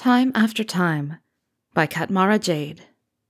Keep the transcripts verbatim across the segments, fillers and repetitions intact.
Time After Time by Katmara Jade.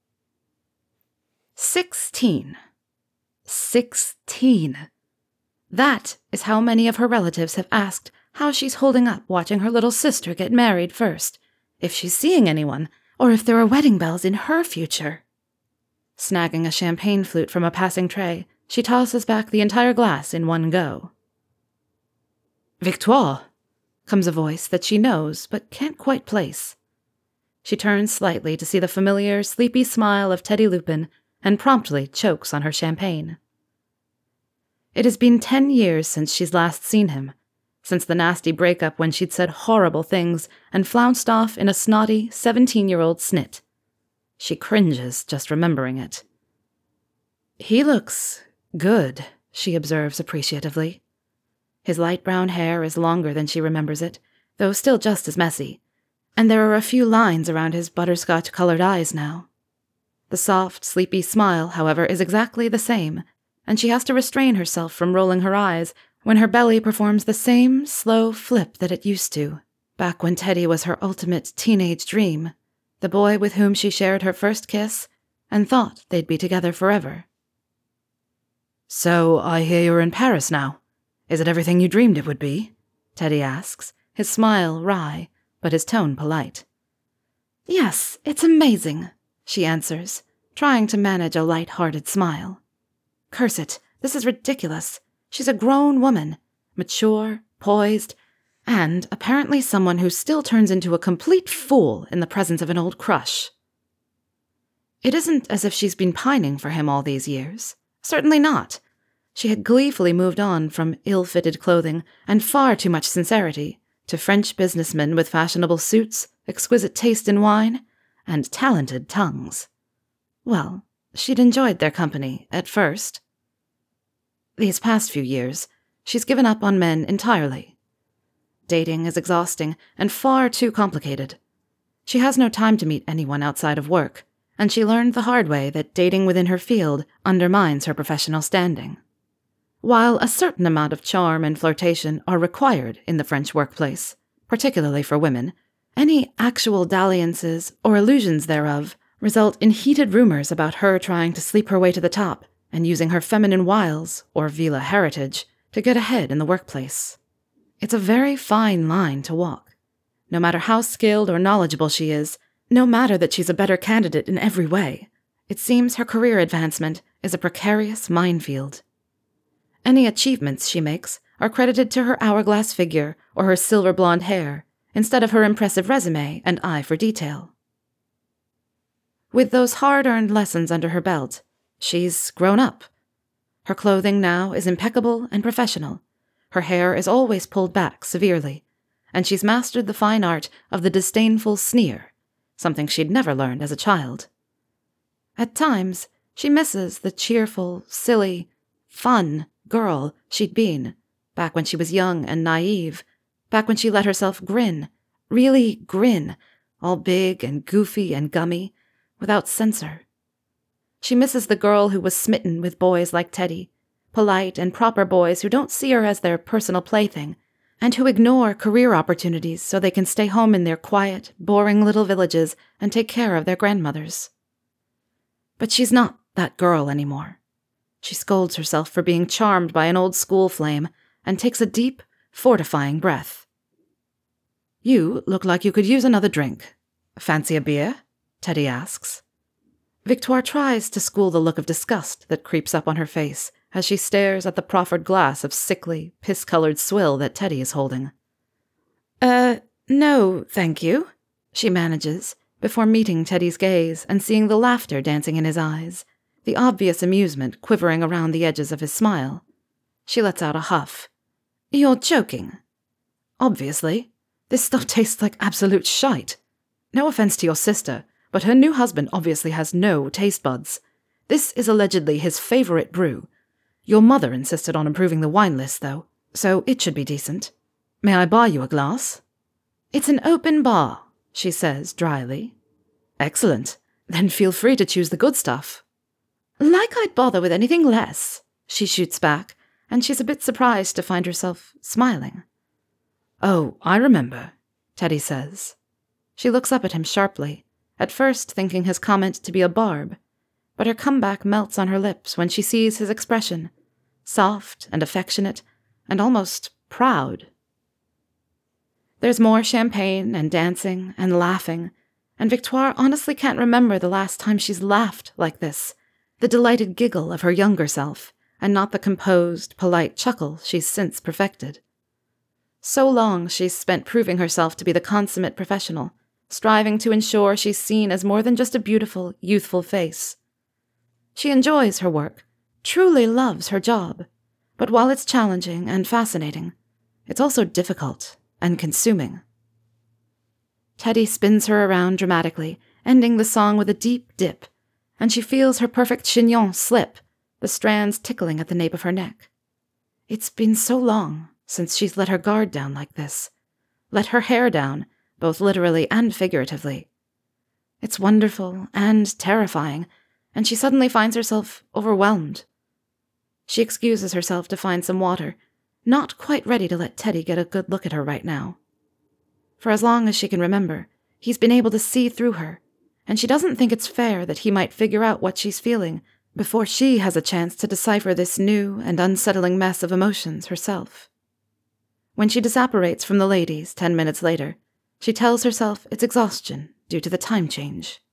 Sixteen. Sixteen. That is how many of her relatives have asked how she's holding up watching her little sister get married first, if she's seeing anyone, or if there are wedding bells in her future. Snagging a champagne flute from a passing tray, she tosses back the entire glass in one go. "Victoire!" comes a voice that she knows but can't quite place. She turns slightly to see the familiar, sleepy smile of Teddy Lupin and promptly chokes on her champagne. It has been ten years since she's last seen him, since the nasty breakup when she'd said horrible things and flounced off in a snotty seventeen-year-old snit. She cringes just remembering it. "He looks good," she observes appreciatively. His light brown hair is longer than she remembers it, though still just as messy, and there are a few lines around his butterscotch-colored eyes now. The soft, sleepy smile, however, is exactly the same, and she has to restrain herself from rolling her eyes when her belly performs the same slow flip that it used to, back when Teddy was her ultimate teenage dream, the boy with whom she shared her first kiss and thought they'd be together forever. "So I hear you're in Paris now. Is it everything you dreamed it would be?" Teddy asks, his smile wry, but his tone polite. "Yes, it's amazing," she answers, trying to manage a light-hearted smile. Curse it, this is ridiculous. She's a grown woman, mature, poised, and apparently someone who still turns into a complete fool in the presence of an old crush. It isn't as if she's been pining for him all these years. Certainly not. She had gleefully moved on from ill-fitted clothing and far too much sincerity to French businessmen with fashionable suits, exquisite taste in wine, and talented tongues. Well, she'd enjoyed their company at first. These past few years, she's given up on men entirely. Dating is exhausting and far too complicated. She has no time to meet anyone outside of work, and she learned the hard way that dating within her field undermines her professional standing. While a certain amount of charm and flirtation are required in the French workplace, particularly for women, any actual dalliances or illusions thereof result in heated rumors about her trying to sleep her way to the top and using her feminine wiles, or villa heritage, to get ahead in the workplace. It's a very fine line to walk. No matter how skilled or knowledgeable she is, no matter that she's a better candidate in every way, it seems her career advancement is a precarious minefield. Any achievements she makes are credited to her hourglass figure or her silver blonde hair, instead of her impressive resume and eye for detail. With those hard-earned lessons under her belt, she's grown up. Her clothing now is impeccable and professional. Her hair is always pulled back severely, and she's mastered the fine art of the disdainful sneer, something she'd never learned as a child. At times, she misses the cheerful, silly, fun girl she'd been, back when she was young and naive, back when she let herself grin, really grin, all big and goofy and gummy, without censor. She misses the girl who was smitten with boys like Teddy, polite and proper boys who don't see her as their personal plaything, and who ignore career opportunities so they can stay home in their quiet, boring little villages and take care of their grandmothers. But she's not that girl anymore. She scolds herself for being charmed by an old school flame and takes a deep, fortifying breath. "You look like you could use another drink. Fancy a beer?" Teddy asks. Victoire tries to school the look of disgust that creeps up on her face as she stares at the proffered glass of sickly, piss-colored swill that Teddy is holding. Uh, no, thank you," she manages, before meeting Teddy's gaze and seeing the laughter dancing in his eyes, the obvious amusement quivering around the edges of his smile. She lets out a huff. "You're joking." "Obviously. This stuff tastes like absolute shite. No offense to your sister, but her new husband obviously has no taste buds. This is allegedly his favorite brew. Your mother insisted on improving the wine list, though, so it should be decent. May I buy you a glass?" "It's an open bar," she says dryly. "Excellent. Then feel free to choose the good stuff." "Like I'd bother with anything less," she shoots back, and she's a bit surprised to find herself smiling. "Oh, I remember," Teddy says. She looks up at him sharply, at first thinking his comment to be a barb, but her comeback melts on her lips when she sees his expression, soft and affectionate and almost proud. There's more champagne and dancing and laughing, and Victoire honestly can't remember the last time she's laughed like this, the delighted giggle of her younger self, and not the composed, polite chuckle she's since perfected. So long she's spent proving herself to be the consummate professional, striving to ensure she's seen as more than just a beautiful, youthful face. She enjoys her work, truly loves her job, but while it's challenging and fascinating, it's also difficult and consuming. Teddy spins her around dramatically, ending the song with a deep dip, and she feels her perfect chignon slip, the strands tickling at the nape of her neck. It's been so long since she's let her guard down like this, let her hair down, both literally and figuratively. It's wonderful and terrifying, and she suddenly finds herself overwhelmed. She excuses herself to find some water, not quite ready to let Teddy get a good look at her right now. For as long as she can remember, he's been able to see through her, and she doesn't think it's fair that he might figure out what she's feeling before she has a chance to decipher this new and unsettling mess of emotions herself. When she disapparates from the ladies ten minutes later, she tells herself it's exhaustion due to the time change.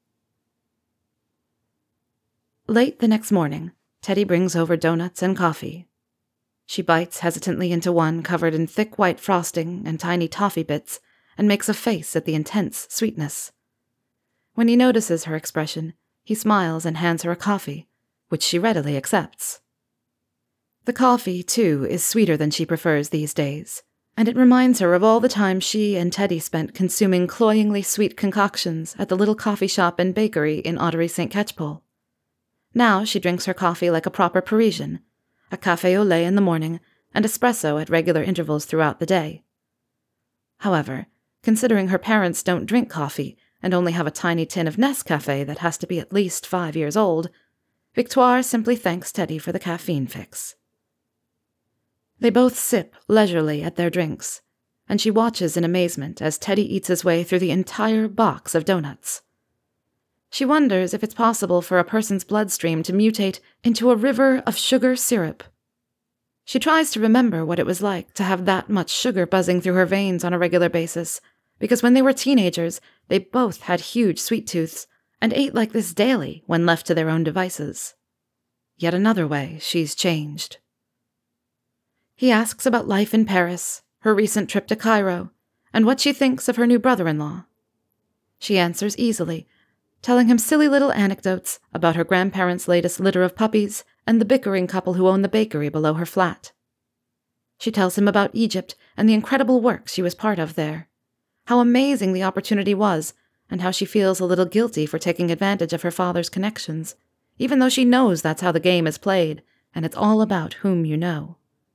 Late the next morning, Teddy brings over donuts and coffee. She bites hesitantly into one covered in thick white frosting and tiny toffee bits and makes a face at the intense sweetness. When he notices her expression, he smiles and hands her a coffee, which she readily accepts. The coffee, too, is sweeter than she prefers these days, and it reminds her of all the time she and Teddy spent consuming cloyingly sweet concoctions at the little coffee shop and bakery in Ottery Saint Catchpole. Now she drinks her coffee like a proper Parisian, a café au lait in the morning and espresso at regular intervals throughout the day. However, considering her parents don't drink coffee and only have a tiny tin of Nescafé that has to be at least five years old, Victoire simply thanks Teddy for the caffeine fix. They both sip leisurely at their drinks, and she watches in amazement as Teddy eats his way through the entire box of donuts. She wonders if it's possible for a person's bloodstream to mutate into a river of sugar syrup. She tries to remember what it was like to have that much sugar buzzing through her veins on a regular basis, because when they were teenagers, they both had huge sweet tooths and ate like this daily when left to their own devices. Yet another way she's changed. He asks about life in Paris, her recent trip to Cairo, and what she thinks of her new brother-in-law. She answers easily, telling him silly little anecdotes about her grandparents' latest litter of puppies and the bickering couple who own the bakery below her flat. She tells him about Egypt and the incredible work she was part of there, how amazing the opportunity was, and how she feels a little guilty for taking advantage of her father's connections, even though she knows that's how the game is played, and it's all about whom you know.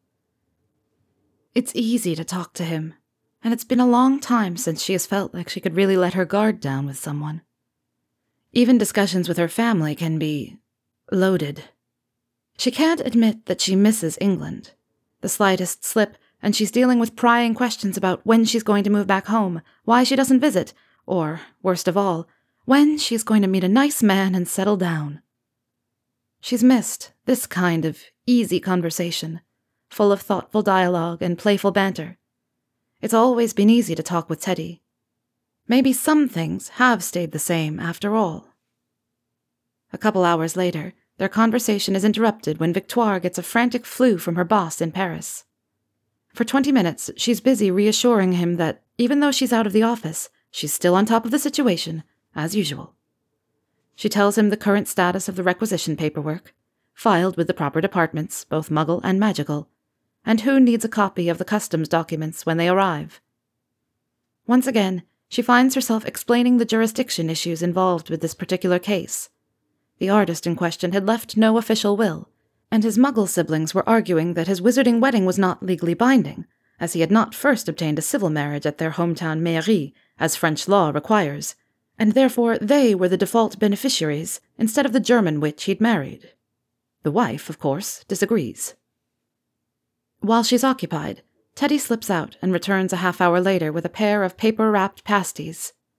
It's easy to talk to him, and it's been a long time since she has felt like she could really let her guard down with someone. Even discussions with her family can be loaded. She can't admit that she misses England. The slightest slip, and she's dealing with prying questions about when she's going to move back home, why she doesn't visit, or, worst of all, when she's going to meet a nice man and settle down. She's missed this kind of easy conversation, full of thoughtful dialogue and playful banter. It's always been easy to talk with Teddy. Maybe some things have stayed the same after all. A couple hours later, their conversation is interrupted when Victoire gets a frantic flu from her boss in Paris. For twenty minutes, she's busy reassuring him that, even though she's out of the office, she's still on top of the situation, as usual. She tells him the current status of the requisition paperwork, filed with the proper departments, both Muggle and Magical, and who needs a copy of the customs documents when they arrive. Once again, she finds herself explaining the jurisdiction issues involved with this particular case. The artist in question had left no official will, and his Muggle siblings were arguing that his wizarding wedding was not legally binding, as he had not first obtained a civil marriage at their hometown mairie, as French law requires, and therefore they were the default beneficiaries instead of the German witch he'd married. The wife, of course, disagrees. While she's occupied, Teddy slips out and returns a half hour later with a pair of paper-wrapped pasties.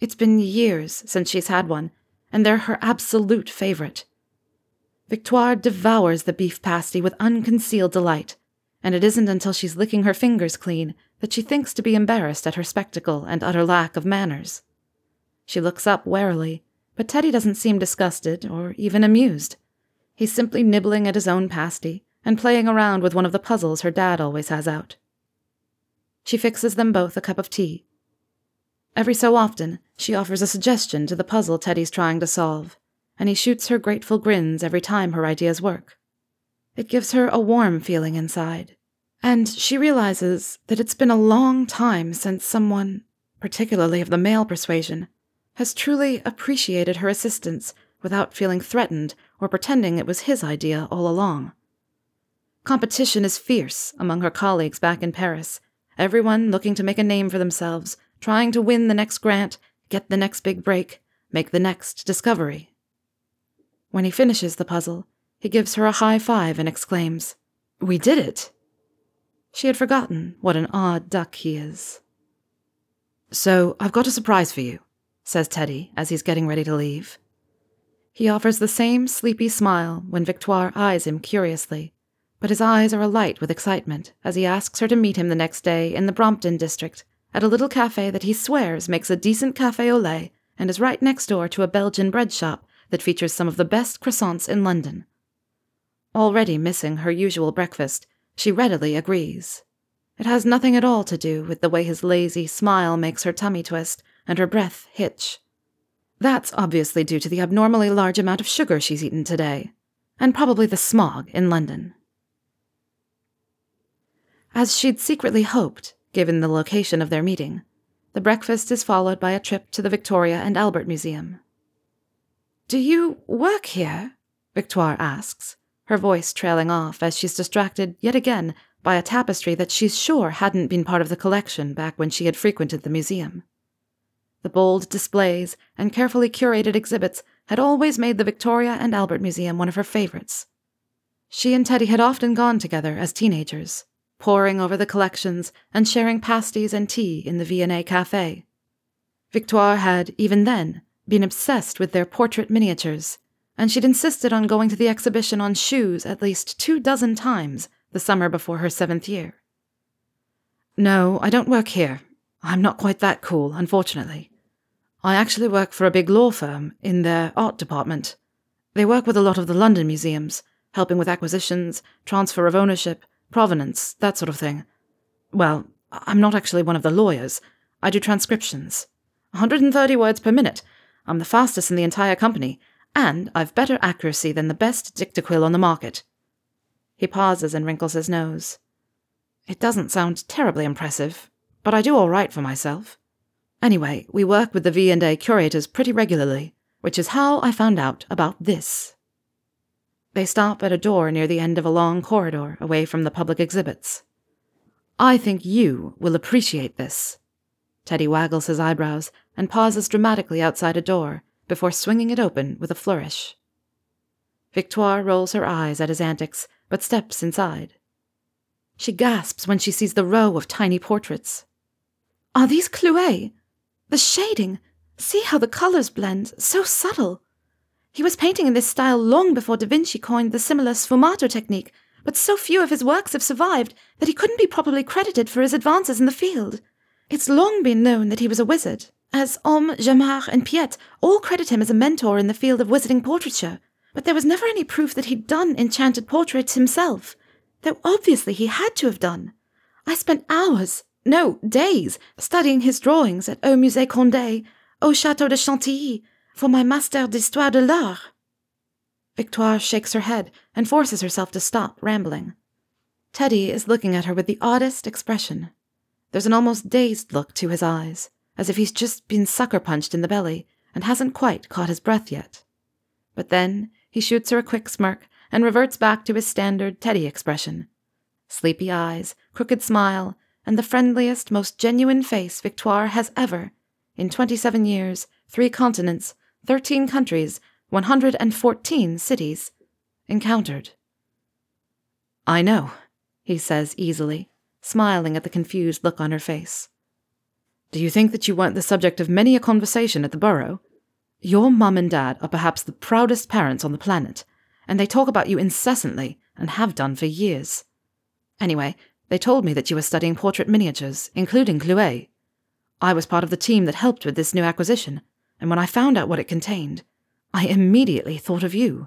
It's been years since she's had one, and they're her absolute favorite. Victoire devours the beef pasty with unconcealed delight, and it isn't until she's licking her fingers clean that she thinks to be embarrassed at her spectacle and utter lack of manners. She looks up warily, but Teddy doesn't seem disgusted or even amused. He's simply nibbling at his own pasty and playing around with one of the puzzles her dad always has out. She fixes them both a cup of tea. Every so often, she offers a suggestion to the puzzle Teddy's trying to solve, and he shoots her grateful grins every time her ideas work. It gives her a warm feeling inside, and she realizes that it's been a long time since someone, particularly of the male persuasion, has truly appreciated her assistance without feeling threatened or pretending it was his idea all along. Competition is fierce among her colleagues back in Paris, everyone looking to make a name for themselves, trying to win the next grant, get the next big break, make the next discovery. When he finishes the puzzle, he gives her a high five and exclaims, "We did it!" She had forgotten what an odd duck he is. "So, I've got a surprise for you," says Teddy as he's getting ready to leave. He offers the same sleepy smile when Victoire eyes him curiously, but his eyes are alight with excitement as he asks her to meet him the next day in the Brompton district at a little cafe that he swears makes a decent café au lait and is right next door to a Belgian bread shop that features some of the best croissants in London. Already missing her usual breakfast, she readily agrees. It has nothing at all to do with the way his lazy smile makes her tummy twist and her breath hitch. That's obviously due to the abnormally large amount of sugar she's eaten today, and probably the smog in London. As she'd secretly hoped, given the location of their meeting, the breakfast is followed by a trip to the Victoria and Albert Museum. "Do you work here?" Victoire asks, her voice trailing off as she's distracted yet again by a tapestry that she's sure hadn't been part of the collection back when she had frequented the museum. The bold displays and carefully curated exhibits had always made the Victoria and Albert Museum one of her favorites. She and Teddy had often gone together as teenagers, poring over the collections and sharing pasties and tea in the V and A Café. Victoire had, even then, been obsessed with their portrait miniatures, and she'd insisted on going to the exhibition on shoes at least two dozen times the summer before her seventh year. "No, I don't work here. I'm not quite that cool, unfortunately. I actually work for a big law firm in their art department. They work with a lot of the London museums, helping with acquisitions, transfer of ownership, provenance, that sort of thing. Well, I'm not actually one of the lawyers. I do transcriptions. one hundred thirty words per minute. I'm the fastest in the entire company, and I've better accuracy than the best dictaquil on the market." He pauses and wrinkles his nose. "It doesn't sound terribly impressive, but I do all right for myself. Anyway, we work with the V and A curators pretty regularly, which is how I found out about this." They stop at a door near the end of a long corridor away from the public exhibits. "I think you will appreciate this." Teddy waggles his eyebrows and pauses dramatically outside a door before swinging it open with a flourish. Victoire rolls her eyes at his antics, but steps inside. She gasps when she sees the row of tiny portraits. "Are these Clouet? The shading! See how the colors blend, so subtle! He was painting in this style long before Da Vinci coined the similar sfumato technique, but so few of his works have survived that he couldn't be properly credited for his advances in the field. It's long been known that he was a wizard, as Homme, Jamard, and Piet all credit him as a mentor in the field of wizarding portraiture, but there was never any proof that he'd done enchanted portraits himself, though obviously he had to have done. I spent hours, no, days, studying his drawings at Au Musée Condé, au Château de Chantilly, for my Master d'Histoire de l'Art." Victoire shakes her head and forces herself to stop rambling. Teddy is looking at her with the oddest expression. There's an almost dazed look to his eyes, as if he's just been sucker-punched in the belly and hasn't quite caught his breath yet. But then he shoots her a quick smirk and reverts back to his standard Teddy expression. Sleepy eyes, crooked smile, and the friendliest, most genuine face Victoire has ever, in twenty-seven years, three continents, thirteen countries, one hundred fourteen cities, encountered. "I know," he says easily, smiling at the confused look on her face. Do you think that you weren't the subject of many a conversation at the Burrow? Your mum and dad are perhaps the proudest parents on the planet, and they talk about you incessantly and have done for years. Anyway, they told me that you were studying portrait miniatures, including Clouet. I was part of the team that helped with this new acquisition, and when I found out what it contained, I immediately thought of you.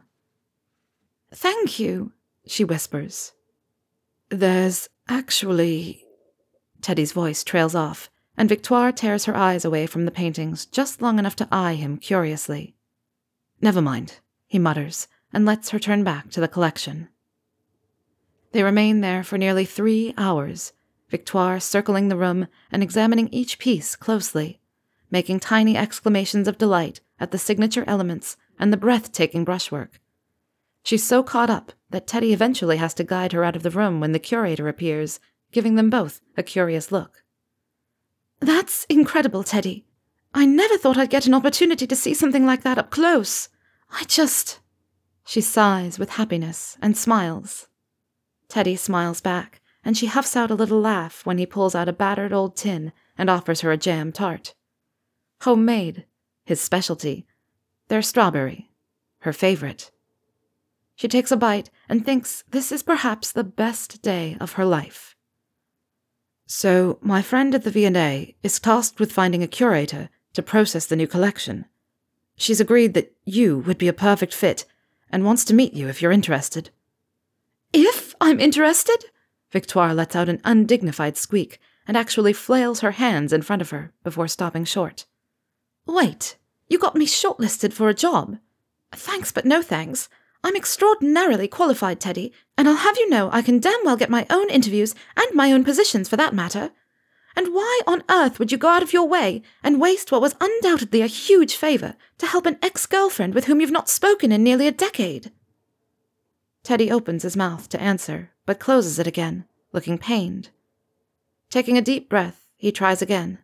Thank you, she whispers. There's actually... Teddy's voice trails off, and Victoire tears her eyes away from the paintings just long enough to eye him curiously. Never mind, he mutters, and lets her turn back to the collection. They remain there for nearly three hours, Victoire circling the room and examining each piece closely, making tiny exclamations of delight at the signature elements and the breathtaking brushwork. She's so caught up that Teddy eventually has to guide her out of the room when the curator appears, giving them both a curious look. That's incredible, Teddy. I never thought I'd get an opportunity to see something like that up close. I just... She sighs with happiness and smiles. Teddy smiles back, and she huffs out a little laugh when he pulls out a battered old tin and offers her a jam tart. Homemade, his specialty. They're strawberry, her favorite. She takes a bite and thinks this is perhaps the best day of her life. So, my friend at the V and A is tasked with finding a curator to process the new collection. She's agreed that you would be a perfect fit and wants to meet you if you're interested. If I'm interested? Victoire lets out an undignified squeak and actually flails her hands in front of her before stopping short. Wait, you got me shortlisted for a job? Thanks, but no thanks. I'm extraordinarily qualified, Teddy, and I'll have you know I can damn well get my own interviews and my own positions for that matter. And why on earth would you go out of your way and waste what was undoubtedly a huge favour to help an ex-girlfriend with whom you've not spoken in nearly a decade? Teddy opens his mouth to answer, but closes it again, looking pained. Taking a deep breath, he tries again.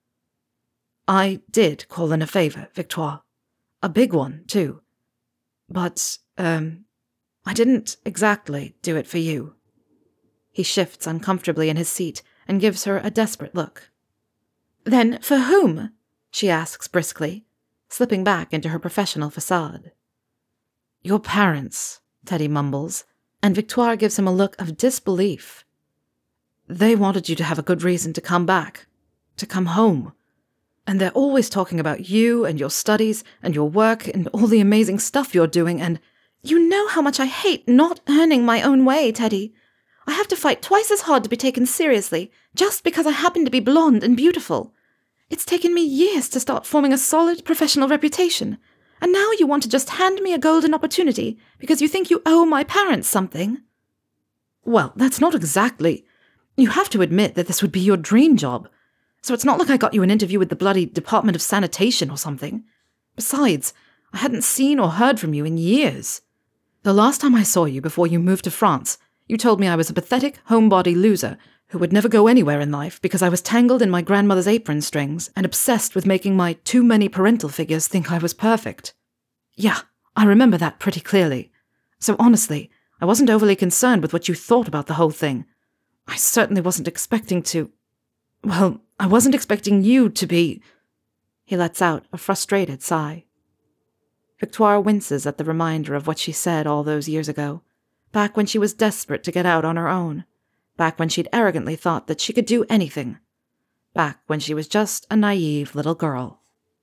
I did call in a favour, Victoire. A big one, too. But, um, I didn't exactly do it for you. He shifts uncomfortably in his seat and gives her a desperate look. Then for whom? She asks briskly, slipping back into her professional facade. Your parents, Teddy mumbles, and Victoire gives him a look of disbelief. They wanted you to have a good reason to come back, to come home. And they're always talking about you and your studies and your work and all the amazing stuff you're doing and... You know how much I hate not earning my own way, Teddy. I have to fight twice as hard to be taken seriously, just because I happen to be blonde and beautiful. It's taken me years to start forming a solid professional reputation, and now you want to just hand me a golden opportunity because you think you owe my parents something? Well, that's not exactly... You have to admit that this would be your dream job. So it's not like I got you an interview with the bloody Department of Sanitation or something. Besides, I hadn't seen or heard from you in years. The last time I saw you before you moved to France, you told me I was a pathetic, homebody loser who would never go anywhere in life because I was tangled in my grandmother's apron strings and obsessed with making my too many parental figures think I was perfect. Yeah, I remember that pretty clearly. So honestly, I wasn't overly concerned with what you thought about the whole thing. I certainly wasn't expecting to... Well, I wasn't expecting you to be... He lets out a frustrated sigh. Victoire winces at the reminder of what she said all those years ago, back when she was desperate to get out on her own, back when she'd arrogantly thought that she could do anything, back when she was just a naive little girl.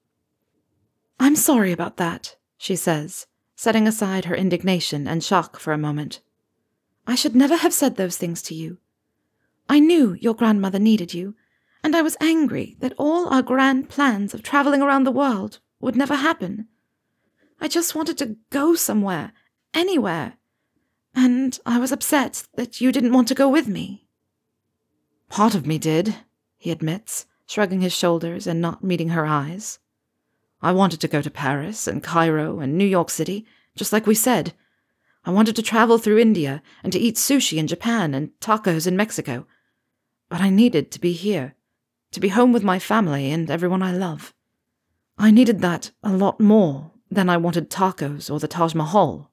I'm sorry about that, she says, setting aside her indignation and shock for a moment. I should never have said those things to you. I knew your grandmother needed you, and I was angry that all our grand plans of travelling around the world would never happen. I just wanted to go somewhere, anywhere, and I was upset that you didn't want to go with me. Part of me did, he admits, shrugging his shoulders and not meeting her eyes. I wanted to go to Paris and Cairo and New York City, just like we said. I wanted to travel through India and to eat sushi in Japan and tacos in Mexico. But I needed to be here, to be home with my family and everyone I love. I needed that a lot more than I wanted tacos or the Taj Mahal.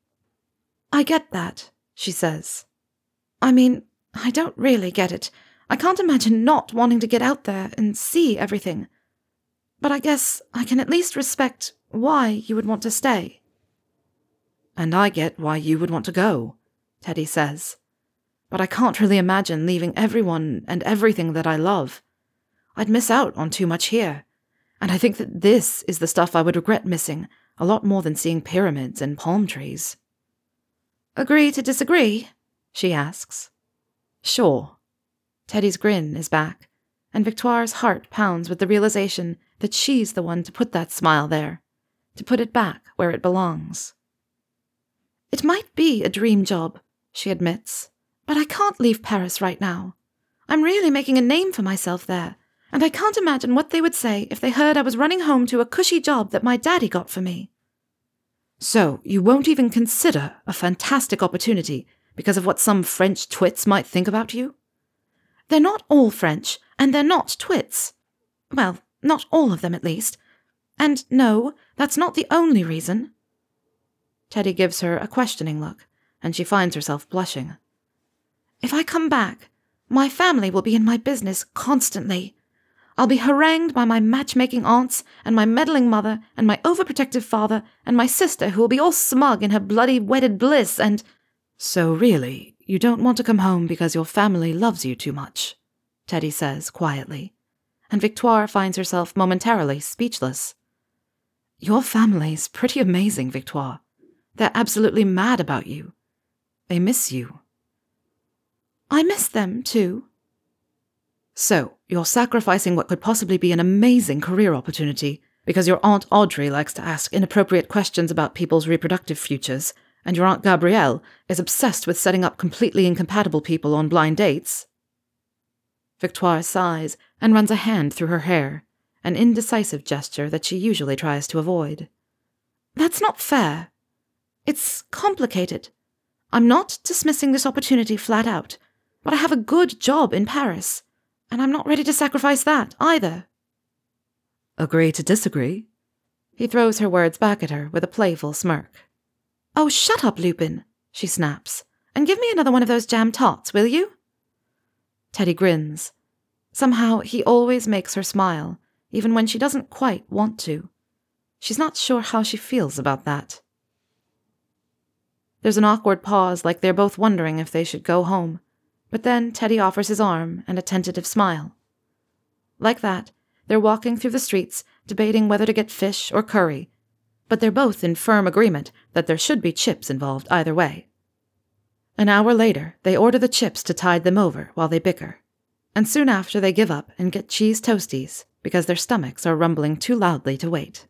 I get that, she says. I mean, I don't really get it. I can't imagine not wanting to get out there and see everything. But I guess I can at least respect why you would want to stay." "And I get why you would want to go," Teddy says. "But I can't really imagine leaving everyone and everything that I love. I'd miss out on too much here, and I think that this is the stuff I would regret missing a lot more than seeing pyramids and palm trees." "Agree to disagree?" she asks. "Sure." Teddy's grin is back, and Victoire's heart pounds with the realization that she's the one to put that smile there, to put it back where it belongs. "It might be a dream job," she admits, "but I can't leave Paris right now. I'm really making a name for myself there, and I can't imagine what they would say if they heard I was running home to a cushy job that my daddy got for me." "So you won't even consider a fantastic opportunity because of what some French twits might think about you?" "They're not all French, and they're not twits. Well, not all of them at least. And no, that's not the only reason." Teddy gives her a questioning look, and she finds herself blushing. "If I come back, my family will be in my business constantly. I'll be harangued by my matchmaking aunts, and my meddling mother, and my overprotective father, and my sister who will be all smug in her bloody wedded bliss, and—" "So really, you don't want to come home because your family loves you too much," Teddy says quietly, and Victoire finds herself momentarily speechless. "Your family's pretty amazing, Victoire. They're absolutely mad about you. They miss you." "I miss them, too." "So, you're sacrificing what could possibly be an amazing career opportunity because your Aunt Audrey likes to ask inappropriate questions about people's reproductive futures, and your Aunt Gabrielle is obsessed with setting up completely incompatible people on blind dates?" Victoire sighs and runs a hand through her hair, an indecisive gesture that she usually tries to avoid. "That's not fair. It's complicated. I'm not dismissing this opportunity flat out, but I have a good job in Paris, and I'm not ready to sacrifice that either." "Agree to disagree?" He throws her words back at her with a playful smirk. "Oh, shut up, Lupin," she snaps, "and give me another one of those jam tots, will you?" Teddy grins. Somehow he always makes her smile, even when she doesn't quite want to. She's not sure how she feels about that. There's an awkward pause, like they're both wondering if they should go home, but then Teddy offers his arm and a tentative smile. Like that, they're walking through the streets, debating whether to get fish or curry, but they're both in firm agreement that there should be chips involved either way. An hour later, they order the chips to tide them over while they bicker, and soon after they give up and get cheese toasties because their stomachs are rumbling too loudly to wait.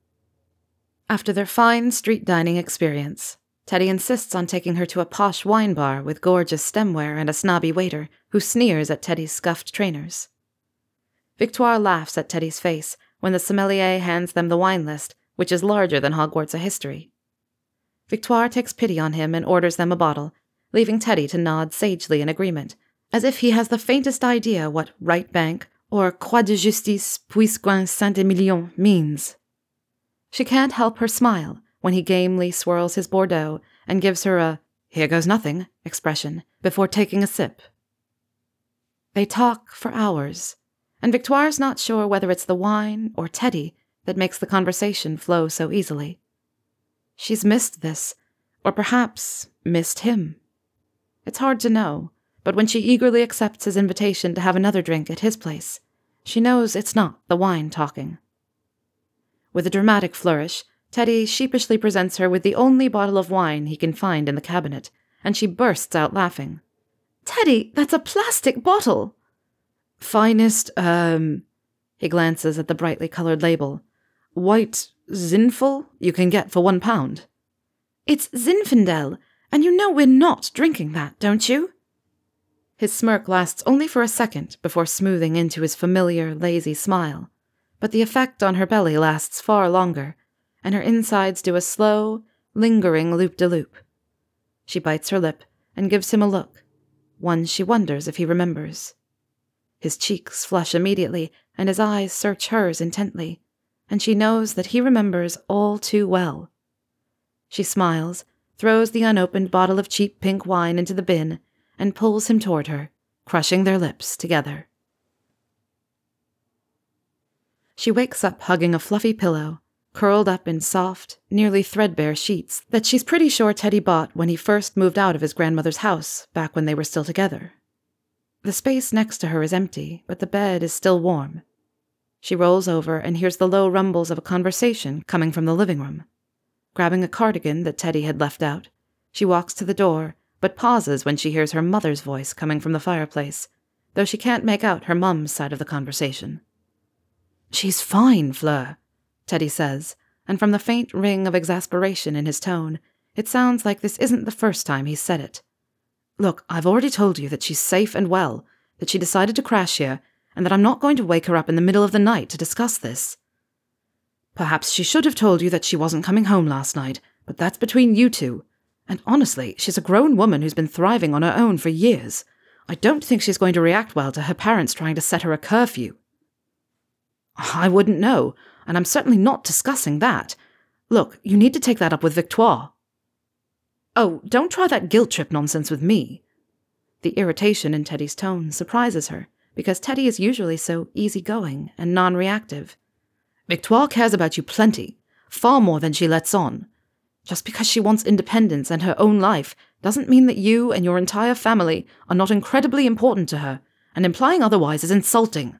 After their fine street dining experience, Teddy insists on taking her to a posh wine bar with gorgeous stemware and a snobby waiter who sneers at Teddy's scuffed trainers. Victoire laughs at Teddy's face when the sommelier hands them the wine list, which is larger than Hogwarts A History. Victoire takes pity on him and orders them a bottle, leaving Teddy to nod sagely in agreement, as if he has the faintest idea what right bank or croix de justice puisqu'un Saint-Emilion means. She can't help her smile when he gamely swirls his Bordeaux and gives her a "here goes nothing" expression before taking a sip. They talk for hours, and Victoire's not sure whether it's the wine or Teddy that makes the conversation flow so easily. She's missed this, or perhaps missed him. It's hard to know, but when she eagerly accepts his invitation to have another drink at his place, she knows it's not the wine talking. With a dramatic flourish, Teddy sheepishly presents her with the only bottle of wine he can find in the cabinet, and she bursts out laughing. "Teddy, that's a plastic bottle!" "Finest, um," he glances at the brightly colored label, "white Zinfandel you can get for one pound." "It's Zinfandel, and you know we're not drinking that, don't you?" His smirk lasts only for a second before smoothing into his familiar, lazy smile, but the effect on her belly lasts far longer, and her insides do a slow, lingering loop-de-loop. She bites her lip and gives him a look, one she wonders if he remembers. His cheeks flush immediately, and his eyes search hers intently, and she knows that he remembers all too well. She smiles, throws the unopened bottle of cheap pink wine into the bin, and pulls him toward her, crushing their lips together. She wakes up hugging a fluffy pillow, curled up in soft, nearly threadbare sheets that she's pretty sure Teddy bought when he first moved out of his grandmother's house back when they were still together. The space next to her is empty, but the bed is still warm. She rolls over and hears the low rumbles of a conversation coming from the living room. Grabbing a cardigan that Teddy had left out, she walks to the door, but pauses when she hears her mother's voice coming from the fireplace, though she can't make out her mum's side of the conversation. "She's fine, Fleur," Teddy says, and from the faint ring of exasperation in his tone, it sounds like this isn't the first time he's said it. "Look, I've already told you that she's safe and well, that she decided to crash here, and that I'm not going to wake her up in the middle of the night to discuss this. Perhaps she should have told you that she wasn't coming home last night, but that's between you two. And honestly, she's a grown woman who's been thriving on her own for years. I don't think she's going to react well to her parents trying to set her a curfew." "I wouldn't know, and I'm certainly not discussing that. Look, you need to take that up with Victoire." "Oh, don't try that guilt trip nonsense with me." The irritation in Teddy's tone surprises her, because Teddy is usually so easygoing and non-reactive. "Victoire cares about you plenty, far more than she lets on. Just because she wants independence and her own life doesn't mean that you and your entire family are not incredibly important to her, and implying otherwise is insulting."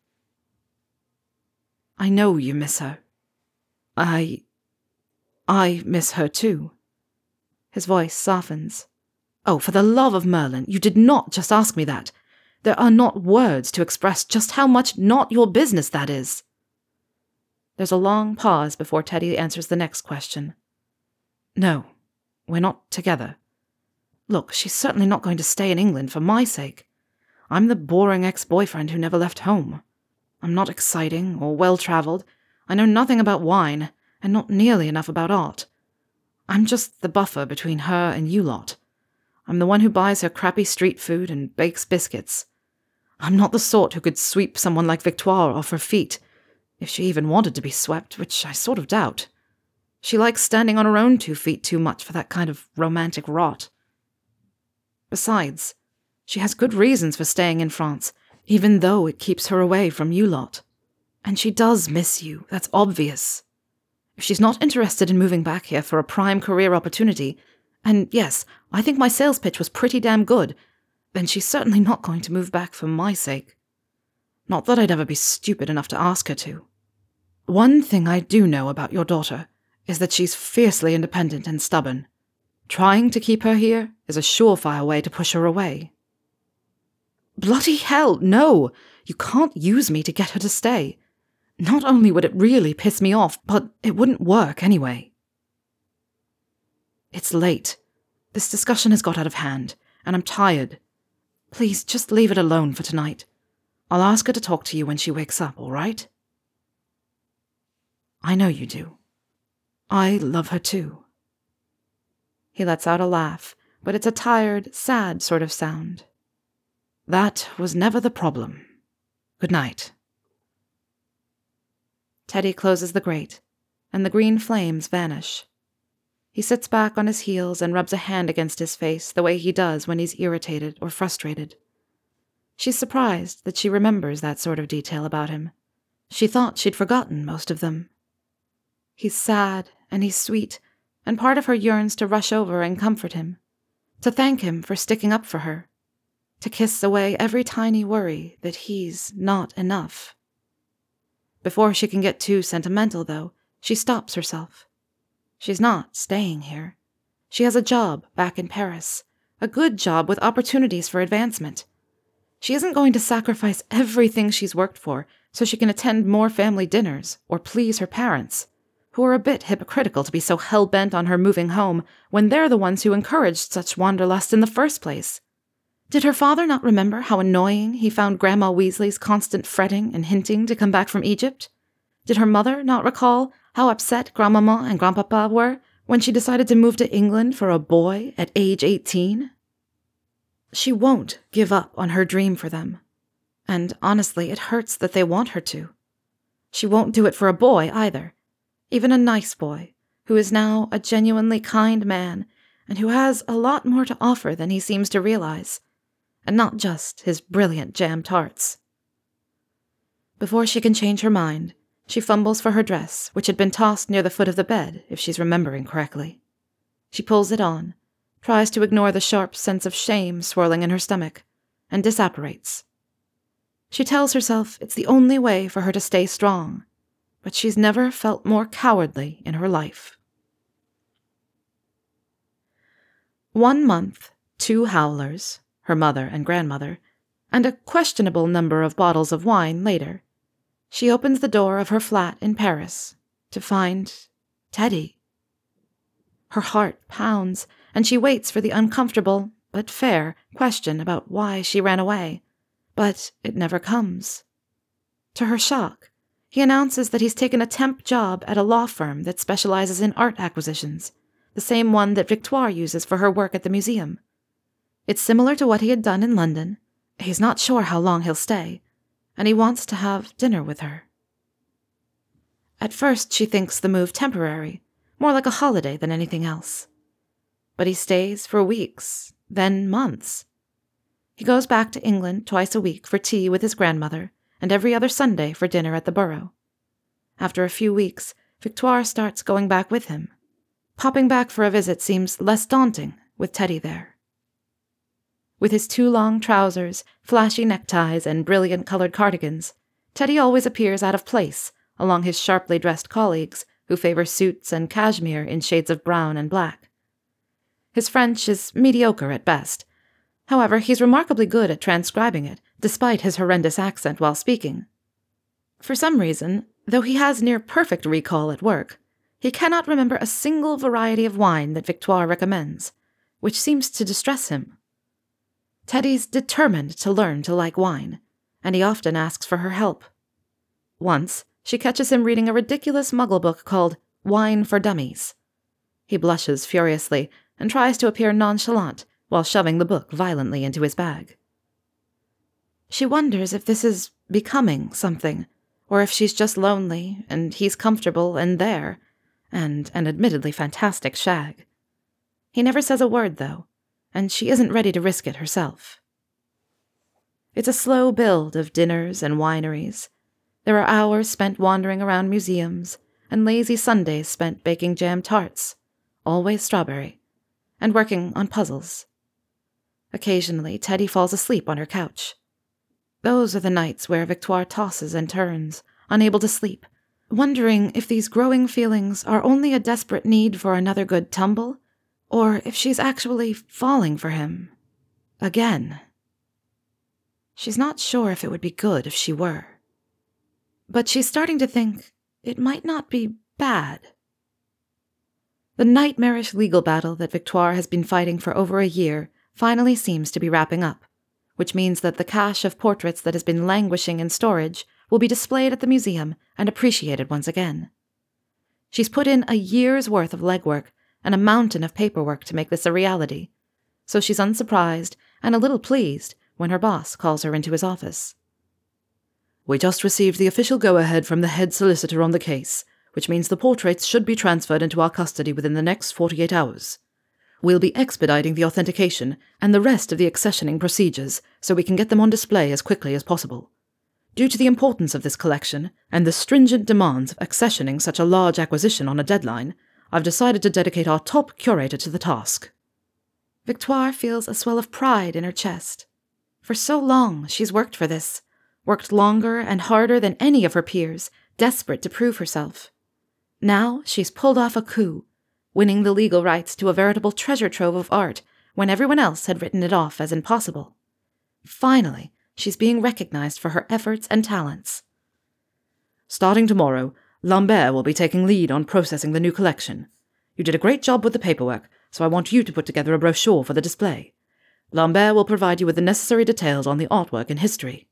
"I know you miss her. I... I miss her too." His voice softens. "Oh, for the love of Merlin, you did not just ask me that. There are not words to express just how much not your business that is." There's a long pause before Teddy answers the next question. "No, we're not together. Look, she's certainly not going to stay in England for my sake. I'm the boring ex-boyfriend who never left home. I'm not exciting or well-traveled. I know nothing about wine, and not nearly enough about art. I'm just the buffer between her and you lot. I'm the one who buys her crappy street food and bakes biscuits. I'm not the sort who could sweep someone like Victoire off her feet, if she even wanted to be swept, which I sort of doubt. She likes standing on her own two feet too much for that kind of romantic rot. Besides, she has good reasons for staying in France, even though it keeps her away from you lot. And she does miss you, that's obvious. If she's not interested in moving back here for a prime career opportunity, and yes, I think my sales pitch was pretty damn good, then she's certainly not going to move back for my sake. Not that I'd ever be stupid enough to ask her to. One thing I do know about your daughter is that she's fiercely independent and stubborn. Trying to keep her here is a surefire way to push her away." "Bloody hell, no! You can't use me to get her to stay. Not only would it really piss me off, but it wouldn't work anyway." "It's late. This discussion has got out of hand, and I'm tired. Please, just leave it alone for tonight. I'll ask her to talk to you when she wakes up, all right?" "I know you do. I love her too." He lets out a laugh, but it's a tired, sad sort of sound. "That was never the problem. Good night." Teddy closes the grate, and the green flames vanish. He sits back on his heels and rubs a hand against his face the way he does when he's irritated or frustrated. She's surprised that she remembers that sort of detail about him. She thought she'd forgotten most of them. He's sad and he's sweet, and part of her yearns to rush over and comfort him, to thank him for sticking up for her, to kiss away every tiny worry that he's not enough. Before she can get too sentimental, though, she stops herself. She's not staying here. She has a job back in Paris, a good job with opportunities for advancement. She isn't going to sacrifice everything she's worked for so she can attend more family dinners or please her parents, who are a bit hypocritical to be so hell-bent on her moving home when they're the ones who encouraged such wanderlust in the first place. Did her father not remember how annoying he found Grandma Weasley's constant fretting and hinting to come back from Egypt? Did her mother not recall how upset Grandmama and Grandpapa were when she decided to move to England for a boy at age eighteen? She won't give up on her dream for them. And honestly, it hurts that they want her to. She won't do it for a boy either. Even a nice boy, who is now a genuinely kind man, and who has a lot more to offer than he seems to realize. and not just his brilliant jam tarts. Before she can change her mind, she fumbles for her dress, which had been tossed near the foot of the bed, if she's remembering correctly. She pulls it on, tries to ignore the sharp sense of shame swirling in her stomach, and disapparates. She tells herself it's the only way for her to stay strong, but she's never felt more cowardly in her life. One month, two howlers, her mother and grandmother, and a questionable number of bottles of wine later, she opens the door of her flat in Paris to find Teddy. Her heart pounds, and she waits for the uncomfortable, but fair, question about why she ran away, but it never comes. To her shock, he announces that he's taken a temp job at a law firm that specializes in art acquisitions, the same one that Victoire uses for her work at the museum. It's similar to what he had done in London. He's not sure how long he'll stay, and he wants to have dinner with her. At first, she thinks the move temporary, more like a holiday than anything else. But he stays for weeks, then months. He goes back to England twice a week for tea with his grandmother, and every other Sunday for dinner at the Borough. After a few weeks, Victoire starts going back with him. Popping back for a visit seems less daunting with Teddy there. With his too long trousers, flashy neckties, and brilliant-colored cardigans, Teddy always appears out of place along his sharply dressed colleagues who favor suits and cashmere in shades of brown and black. His French is mediocre at best. However, he's remarkably good at transcribing it, despite his horrendous accent while speaking. For some reason, though he has near-perfect recall at work, he cannot remember a single variety of wine that Victoire recommends, which seems to distress him. Teddy's determined to learn to like wine, and he often asks for her help. Once, she catches him reading a ridiculous muggle book called Wine for Dummies. He blushes furiously and tries to appear nonchalant while shoving the book violently into his bag. She wonders if this is becoming something, or if she's just lonely and he's comfortable and there, and an admittedly fantastic shag. He never says a word, though, and she isn't ready to risk it herself. It's a slow build of dinners and wineries. There are hours spent wandering around museums, and lazy Sundays spent baking jam tarts, always strawberry, and working on puzzles. Occasionally, Teddy falls asleep on her couch. Those are the nights where Victoire tosses and turns, unable to sleep, wondering if these growing feelings are only a desperate need for another good tumble, or if she's actually falling for him. Again. She's not sure if it would be good if she were. But she's starting to think it might not be bad. The nightmarish legal battle that Victoire has been fighting for over a year finally seems to be wrapping up, which means that the cache of portraits that has been languishing in storage will be displayed at the museum and appreciated once again. She's put in a year's worth of legwork and a mountain of paperwork to make this a reality, so she's unsurprised and a little pleased when her boss calls her into his office. We just received the official go-ahead from the head solicitor on the case, which means the portraits should be transferred into our custody within the next forty-eight hours. We'll be expediting the authentication and the rest of the accessioning procedures so we can get them on display as quickly as possible. Due to the importance of this collection and the stringent demands of accessioning such a large acquisition on a deadline, I've decided to dedicate our top curator to the task. Victoire feels a swell of pride in her chest. For so long, she's worked for this, worked longer and harder than any of her peers, desperate to prove herself. Now she's pulled off a coup, winning the legal rights to a veritable treasure trove of art when everyone else had written it off as impossible. Finally, she's being recognized for her efforts and talents. Starting tomorrow, Lambert will be taking lead on processing the new collection. You did a great job with the paperwork, so I want you to put together a brochure for the display. Lambert will provide you with the necessary details on the artwork and history.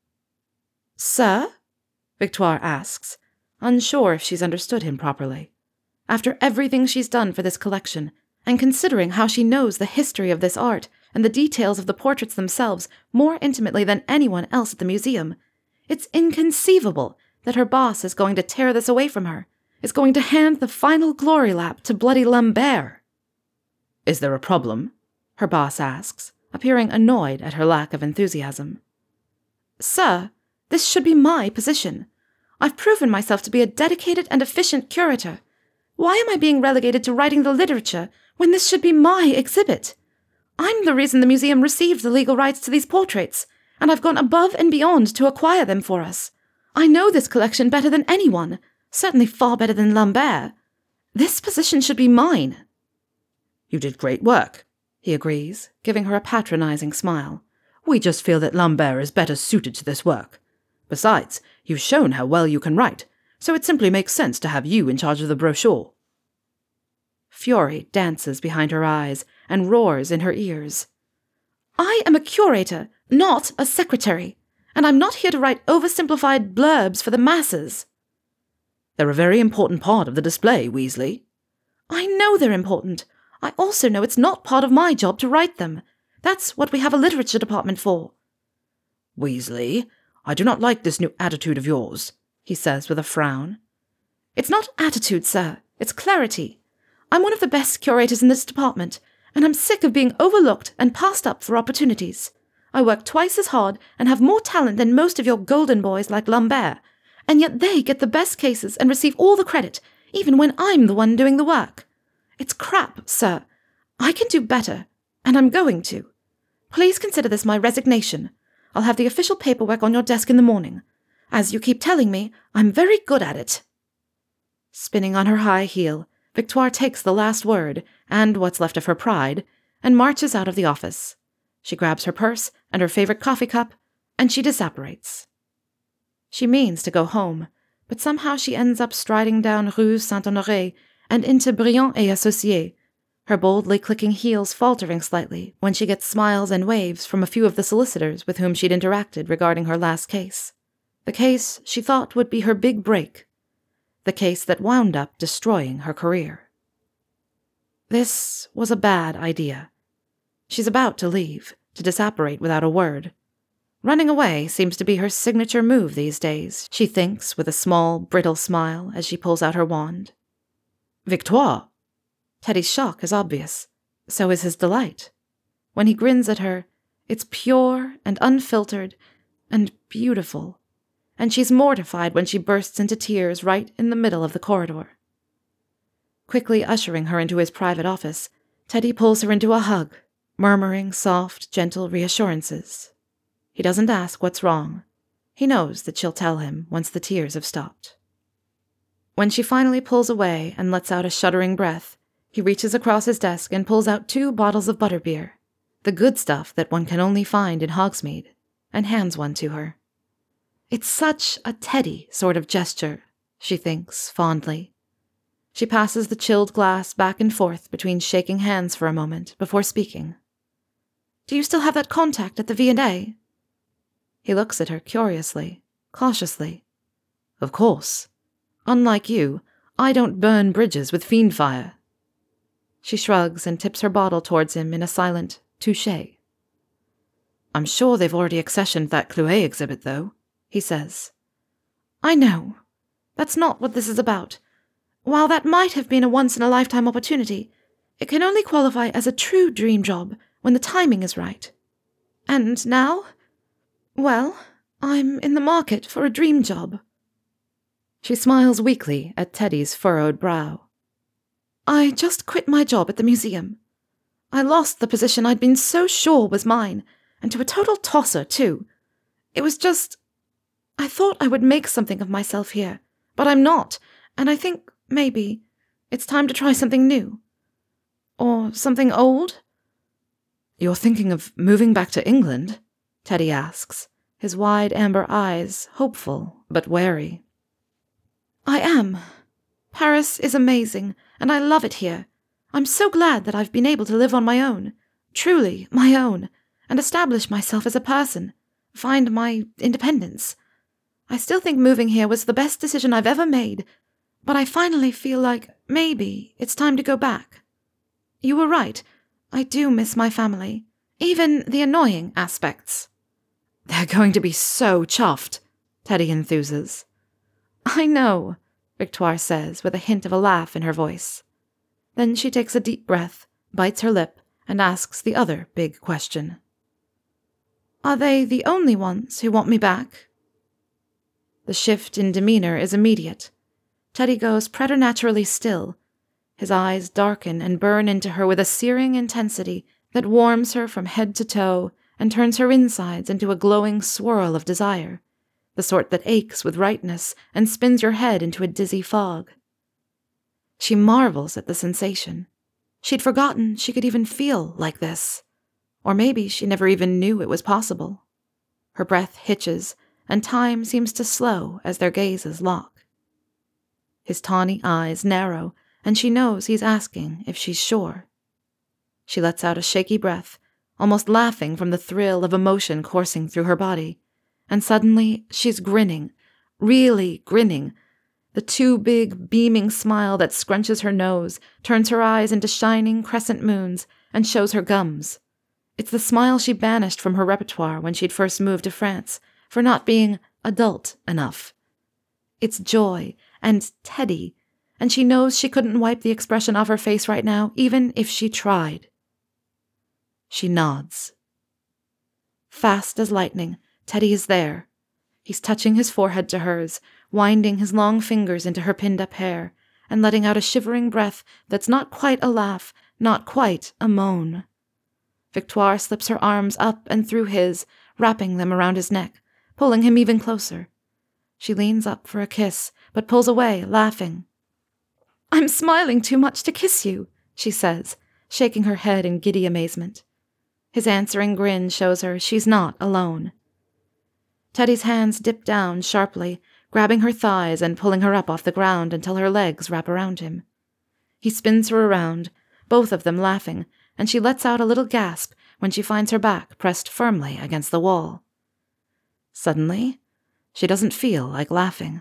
Sir? Victoire asks, unsure if she's understood him properly. After everything she's done for this collection, and considering how she knows the history of this art and the details of the portraits themselves more intimately than anyone else at the museum, it's inconceivable that her boss is going to tear this away from her, is going to hand the final glory lap to bloody Lambert. Is there a problem? Her boss asks, appearing annoyed at her lack of enthusiasm. Sir, this should be my position. I've proven myself to be a dedicated and efficient curator. Why am I being relegated to writing the literature when this should be my exhibit? I'm the reason the museum received the legal rights to these portraits, and I've gone above and beyond to acquire them for us. I know this collection better than anyone, certainly far better than Lambert. This position should be mine. You did great work, he agrees, giving her a patronizing smile. We just feel that Lambert is better suited to this work. Besides, you've shown how well you can write, so it simply makes sense to have you in charge of the brochure. Fury dances behind her eyes and roars in her ears. I am a curator, not a secretary, and I'm not here to write oversimplified blurbs for the masses. They're a very important part of the display, Weasley. I know they're important. I also know it's not part of my job to write them. That's what we have a literature department for. Weasley, I do not like this new attitude of yours, he says with a frown. It's not attitude, sir. It's clarity. I'm one of the best curators in this department, and I'm sick of being overlooked and passed up for opportunities. I work twice as hard and have more talent than most of your golden boys like Lambert, and yet they get the best cases and receive all the credit, even when I'm the one doing the work. It's crap, sir. I can do better, and I'm going to. Please consider this my resignation. I'll have the official paperwork on your desk in the morning. As you keep telling me, I'm very good at it. Spinning on her high heel, Victoire takes the last word, and what's left of her pride, and marches out of the office. She grabs her purse and her favorite coffee cup, and she disapparates. She means to go home, but somehow she ends up striding down Rue Saint-Honoré and into Briand et Associés, her boldly clicking heels faltering slightly when she gets smiles and waves from a few of the solicitors with whom she'd interacted regarding her last case. The case she thought would be her big break. The case that wound up destroying her career. This was a bad idea. She's about to leave, to disapparate without a word. Running away seems to be her signature move these days, she thinks with a small, brittle smile as she pulls out her wand. Victoire! Teddy's shock is obvious. So is his delight. When he grins at her, it's pure and unfiltered and beautiful, and she's mortified when she bursts into tears right in the middle of the corridor. Quickly ushering her into his private office, Teddy pulls her into a hug, murmuring soft, gentle reassurances. He doesn't ask what's wrong. He knows that she'll tell him once the tears have stopped. When she finally pulls away and lets out a shuddering breath, he reaches across his desk and pulls out two bottles of butterbeer, the good stuff that one can only find in Hogsmeade, and hands one to her. It's such a Teddy sort of gesture, she thinks fondly. She passes the chilled glass back and forth between shaking hands for a moment before speaking. Do you still have that contact at the V and A? He looks at her curiously, cautiously. Of course. Unlike you, I don't burn bridges with fiendfire. She shrugs and tips her bottle towards him in a silent touché. I'm sure they've already accessioned that Clouet exhibit, though, he says. I know. That's not what this is about. While that might have been a once-in-a-lifetime opportunity, it can only qualify as a true dream job when the timing is right. And now? Well, I'm in the market for a dream job. She smiles weakly at Teddy's furrowed brow. I just quit my job at the museum. I lost the position I'd been so sure was mine, and to a total tosser, too. It was just... I thought I would make something of myself here, but I'm not, and I think, maybe, it's time to try something new. Or something old? You're thinking of moving back to England? Teddy asks, his wide amber eyes hopeful but wary. I am. Paris is amazing, and I love it here. I'm so glad that I've been able to live on my own, truly my own, and establish myself as a person, find my independence. I still think moving here was the best decision I've ever made, but I finally feel like maybe it's time to go back. You were right. I do miss my family, even the annoying aspects. They're going to be so chuffed, Teddy enthuses. I know, Victoire says with a hint of a laugh in her voice. Then she takes a deep breath, bites her lip, and asks the other big question. Are they the only ones who want me back? The shift in demeanor is immediate. Teddy goes preternaturally still. His eyes darken and burn into her with a searing intensity that warms her from head to toe and turns her insides into a glowing swirl of desire, the sort that aches with rightness and spins your head into a dizzy fog. She marvels at the sensation. She'd forgotten she could even feel like this. Or maybe she never even knew it was possible. Her breath hitches, and time seems to slow as their gazes lock. His tawny eyes narrow, and she knows he's asking if she's sure. She lets out a shaky breath, almost laughing from the thrill of emotion coursing through her body, and suddenly she's grinning, really grinning. The too big, beaming smile that scrunches her nose, turns her eyes into shining crescent moons, and shows her gums. It's the smile she banished from her repertoire when she'd first moved to France, for not being adult enough. It's joy and Teddy, and she knows she couldn't wipe the expression off her face right now, even if she tried. She nods. Fast as lightning, Teddy is there. He's touching his forehead to hers, winding his long fingers into her pinned-up hair, and letting out a shivering breath that's not quite a laugh, not quite a moan. Victoire slips her arms up and through his, wrapping them around his neck, pulling him even closer. She leans up for a kiss, but pulls away, laughing. I'm smiling too much to kiss you, she says, shaking her head in giddy amazement. His answering grin shows her she's not alone. Teddy's hands dip down sharply, grabbing her thighs and pulling her up off the ground until her legs wrap around him. He spins her around, both of them laughing, and she lets out a little gasp when she finds her back pressed firmly against the wall. Suddenly, she doesn't feel like laughing.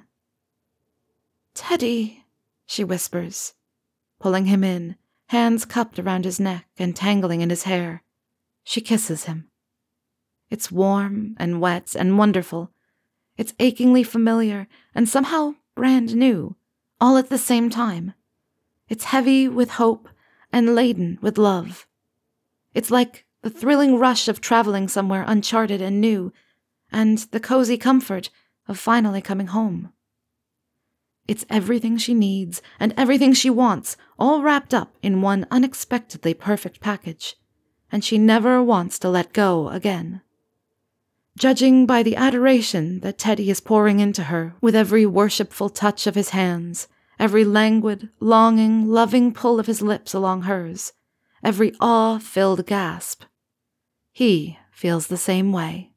Teddy, she whispers, pulling him in, hands cupped around his neck and tangling in his hair. She kisses him. It's warm and wet and wonderful. It's achingly familiar and somehow brand new, all at the same time. It's heavy with hope and laden with love. It's like the thrilling rush of traveling somewhere uncharted and new, and the cozy comfort of finally coming home. It's everything she needs and everything she wants, all wrapped up in one unexpectedly perfect package, and she never wants to let go again. Judging by the adoration that Teddy is pouring into her with every worshipful touch of his hands, every languid, longing, loving pull of his lips along hers, every awe-filled gasp, he feels the same way.